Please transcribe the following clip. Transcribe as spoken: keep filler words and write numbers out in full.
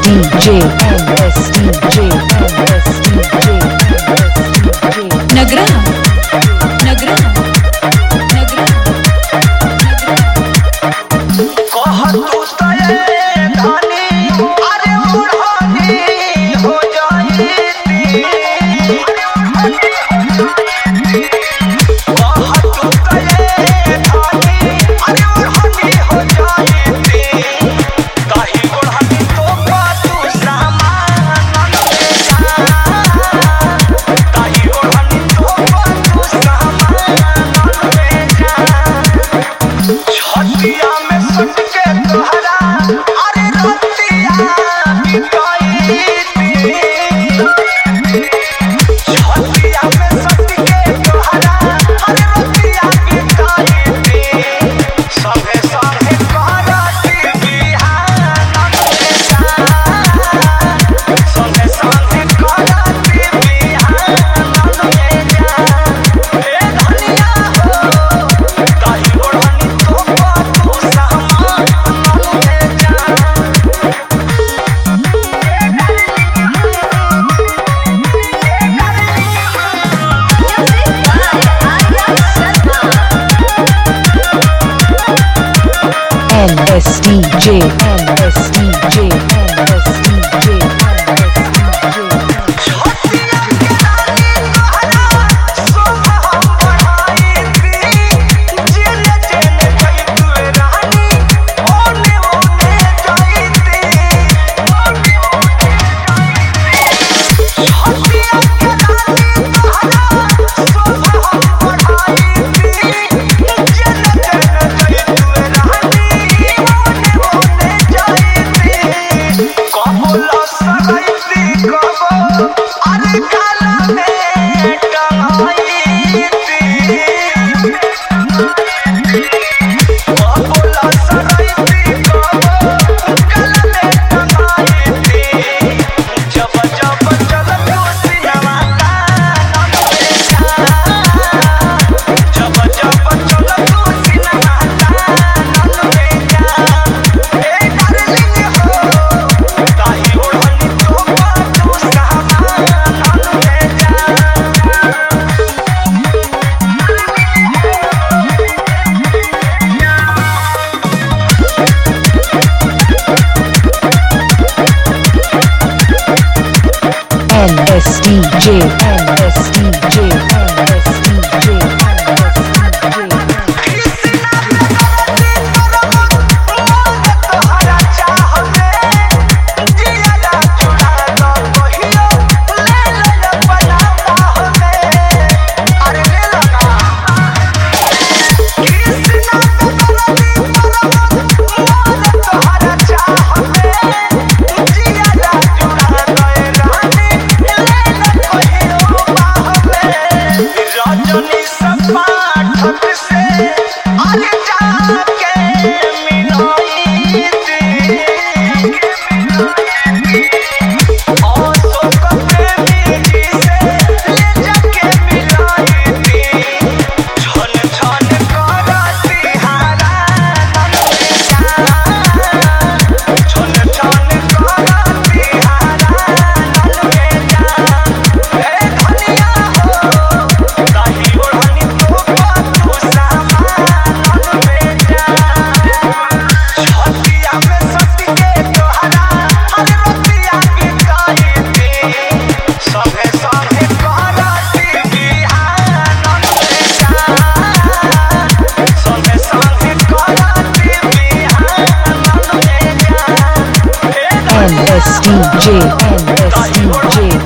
D J M S D J M S D J Nagra Nagra Nagra कह तू तये धानी अरे उड़ानी हो जाईती कह तू तये धानी अरे उड़ानी हो जाईती कहीं उड़ानी तो तू सामान ले जा कहीं उड़ानी तो तू सामान ले जा छतिया में सट के तोहरा अरे रतिया बिताईती छतिया में सट के तोहरा अरे रतिया बिताईती संगे संगे करती बिहान ले जा संगे संगे करती बिहान ले जा हे धनिया हो कहीं उड़ानी तो तू सामान ले जा M S D J M S D J M S D J छतिया के रानी तोहरा शोभा हम बढ़ाईती जेने जेने गई तू रानी ओने ओने जाईती ओने ओने जाईती छतिया के रानी तोहरा शोभा हम बढ़ाईती जेने जेने गई तू रानी ओने ओने जाईती कबो लसराईती कबो अरे काला में टंगाईती कबो लसराईती कबो काला में टंगाईती जब जब चलत सिनेमा तान ले जा जब जब चलत सिनेमा तान ले जा हे डार्लिंग हो कहीं उड़ानी तो तू सामान ले जा M S D J M S D J M S D J Krishna Bhagwati परम मन तोहरा चाहबे जियाला चुड़ा लो कहियो ले ले अपना बाहबे अरे ले लो ना कृष्णा भगवती परम मन तोहरा चाहबे जियाला चुड़ा लो रानी ले ले कहियो बाहबे रजनी सपाठक से अरे जाके मिलाईती अशोक प्रेमी जी से ले जाके मिलाईती छन छन करती हारान ले जा छन छन करती हारान ले जा हे धनिया हो कहीं उड़ानी तो तू सामान ले जा छतिया में सट के तोहरा हर रतिया बिताईती संगे संगे करती बिहान ले जा संगे संगे करती बिहान ले जा हे M S D J M S D J